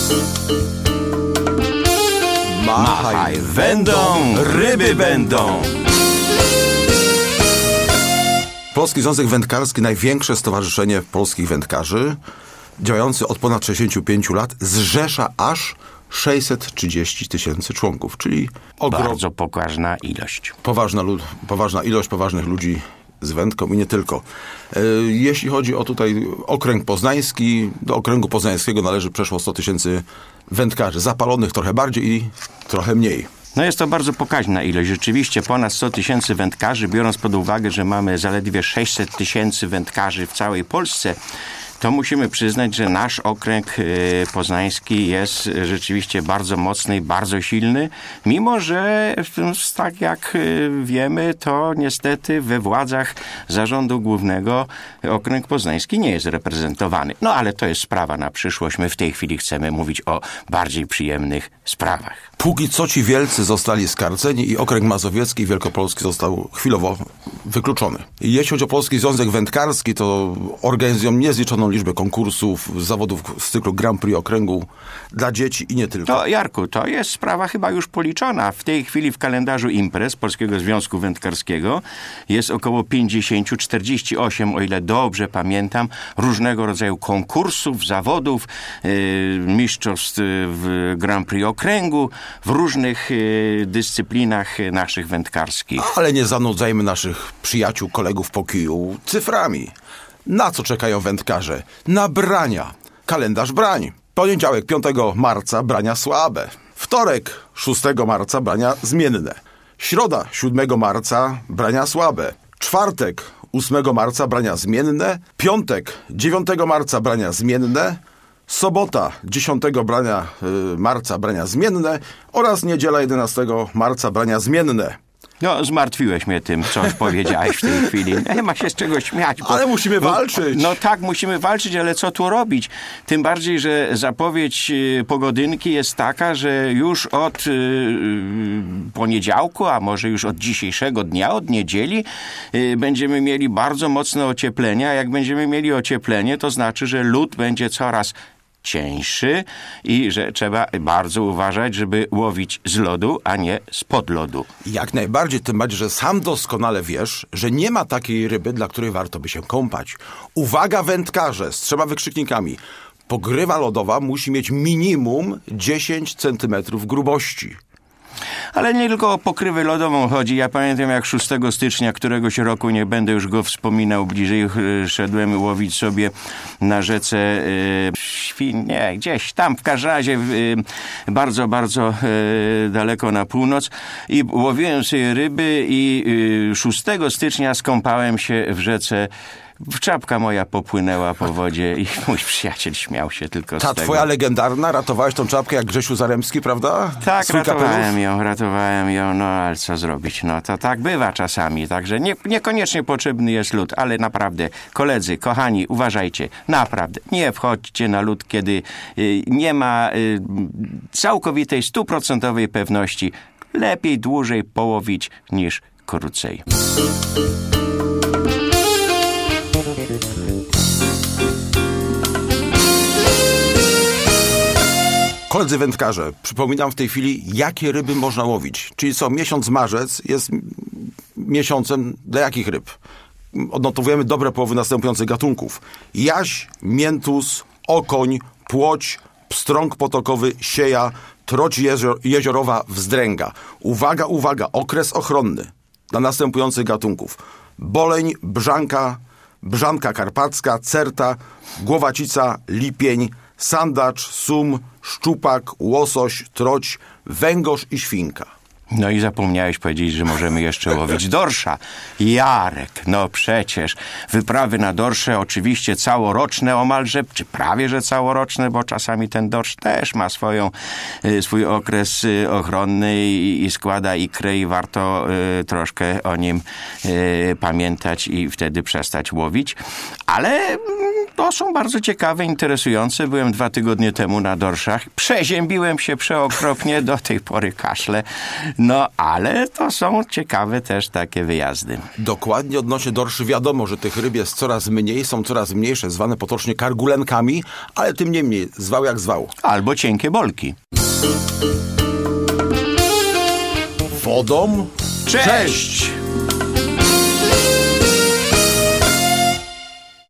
Machaj wędą, ryby będą. Polski Związek Wędkarski, największe stowarzyszenie polskich wędkarzy, działający od ponad 65 lat, zrzesza aż 630 000 członków, czyli bardzo pokaźna ilość. Poważna ilość poważnych ludzi z wędką i nie tylko. Jeśli chodzi o tutaj okręg poznański, do okręgu poznańskiego należy przeszło 100 000 wędkarzy, zapalonych trochę bardziej i trochę mniej. No jest to bardzo pokaźna ilość. Rzeczywiście ponad 100 000 wędkarzy, biorąc pod uwagę, że mamy zaledwie 600 000 wędkarzy w całej Polsce, to musimy przyznać, że nasz okręg poznański jest rzeczywiście bardzo mocny i bardzo silny, mimo że tak jak wiemy, to niestety we władzach zarządu głównego okręg poznański nie jest reprezentowany. No ale to jest sprawa na przyszłość. My w tej chwili chcemy mówić o bardziej przyjemnych sprawach. Póki co ci wielcy zostali skarceni i okręg mazowiecki i wielkopolski został chwilowo wykluczony. Jeśli chodzi o Polski Związek Wędkarski, to organizują niezliczoną liczbę konkursów, zawodów z cyklu Grand Prix okręgu dla dzieci i nie tylko. To Jarku, to jest sprawa chyba już policzona. W tej chwili w kalendarzu imprez Polskiego Związku Wędkarskiego jest około 50-48, o ile dobrze pamiętam, różnego rodzaju konkursów, zawodów, mistrzostw w Grand Prix okręgu, w różnych dyscyplinach naszych wędkarskich. Ale nie zanudzajmy naszych przyjaciół, kolegów po kiju cyframi. Na co czekają wędkarze? Na brania. Kalendarz brań. Poniedziałek 5 marca brania słabe. Wtorek 6 marca brania zmienne. Środa 7 marca brania słabe. Czwartek 8 marca brania zmienne. Piątek 9 marca brania zmienne. Sobota 10 marca brania zmienne oraz niedziela 11 marca brania zmienne. No, zmartwiłeś mnie tym, co powiedziałeś w tej chwili. Nie ma się z czego śmiać. Ale musimy walczyć. No tak, musimy walczyć, ale co tu robić? Tym bardziej, że zapowiedź pogodynki jest taka, że już od poniedziałku, a może już od dzisiejszego dnia, od niedzieli, będziemy mieli bardzo mocne ocieplenie. A jak będziemy mieli ocieplenie, to znaczy, że lód będzie coraz cieńszy i że trzeba bardzo uważać, żeby łowić z lodu, a nie spod lodu. Jak najbardziej, tym bardziej, że sam doskonale wiesz, że nie ma takiej ryby, dla której warto by się kąpać. Uwaga wędkarze, z 3 wykrzyknikami. Pokrywa lodowa musi mieć minimum 10 cm grubości. Ale nie tylko o pokrywę lodową chodzi. Ja pamiętam, jak 6 stycznia któregoś roku, nie będę już go wspominał bliżej, szedłem łowić sobie na rzece gdzieś tam, w każdym razie bardzo, bardzo daleko na północ i łowiłem sobie ryby i 6 stycznia skąpałem się w rzece. Czapka moja popłynęła po wodzie i mój przyjaciel śmiał się tylko z tego. Ta twoja legendarna, ratowałeś tą czapkę jak Grzesiu Zaremski, prawda? Tak, ratowałem ją, no ale co zrobić? No to tak bywa czasami, także niekoniecznie potrzebny jest lód, ale naprawdę, koledzy, kochani, uważajcie, naprawdę, nie wchodźcie na lód, kiedy nie ma całkowitej, 100% pewności. Lepiej dłużej połowić niż krócej. Koledzy wędkarze, przypominam w tej chwili, jakie ryby można łowić. Czyli co, miesiąc marzec jest miesiącem dla jakich ryb? Odnotowujemy dobre połowy następujących gatunków. Jaś, miętus, okoń, płoć, pstrąg potokowy, sieja, troć jeziorowa, wzdręga. Uwaga, uwaga, okres ochronny dla następujących gatunków. Boleń, brzanka karpacka, certa, głowacica, lipień, sandacz, sum, szczupak, łosoś, troć, węgorz i świnka. No i zapomniałeś powiedzieć, że możemy jeszcze łowić dorsza. Jarek, no przecież. Wyprawy na dorsze oczywiście całoroczne omalże, czy prawie że całoroczne, bo czasami ten dorsz też ma swój okres ochronny i składa ikrę i warto troszkę o nim pamiętać i wtedy przestać łowić. Ale to są bardzo ciekawe, interesujące. Byłem 2 tygodnie temu na dorszach. Przeziębiłem się przeokropnie, do tej pory kaszlę. No, ale to są ciekawe też takie wyjazdy. Dokładnie odnośnie dorszy wiadomo, że tych ryb jest coraz mniej, są coraz mniejsze, zwane potocznie kargulenkami, ale tym niemniej, zwał jak zwał. Albo cienkie bolki. Wodą Cześć!